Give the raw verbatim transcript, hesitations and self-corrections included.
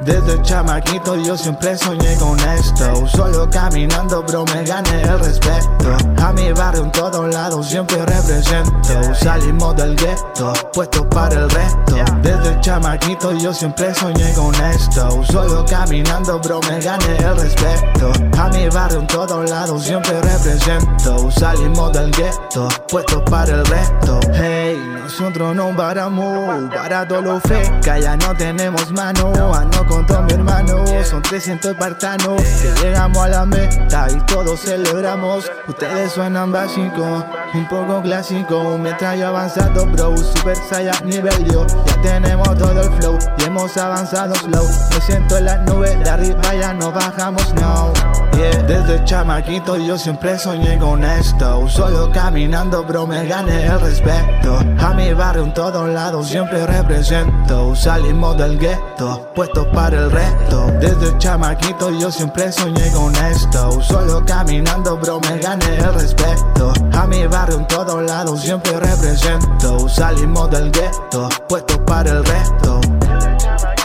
Desde chamaquito yo siempre soñé con esto. Solo caminando bro me gané el respeto. A mi barrio en todos lados siempre represento. Salimos del gueto, puestos para el resto. Desde chamaquito yo siempre soñé con esto. Solo caminando bro me gané el respeto. A mi barrio en todos lados siempre represento. Salimos del gueto, puestos para el resto. Hey, nosotros no paramos, para todo lo feca ya no tenemos mano. Ando con todos mis hermanos, son trescientos espartanos que llegamos a la meta y todos celebramos. Ustedes suenan básicos, un poco clásico, mientras yo avanzado bro, Super Saiyan nivel Dios. Ya tenemos todo el flow y hemos avanzado slow. Me siento en las nubes, de arriba ya no bajamos, no. Yeah. Desde chamaquito yo siempre soñé con esto. Solo caminando bro me gané el respeto. A mi barrio en todos lados siempre represento. Salimos del gueto, puestos para el resto. Desde chamaquito yo siempre soñé con esto. Solo caminando bro me gané el respeto. A mi barrio en todos lados siempre represento. Salimos del gueto, puestos para el resto.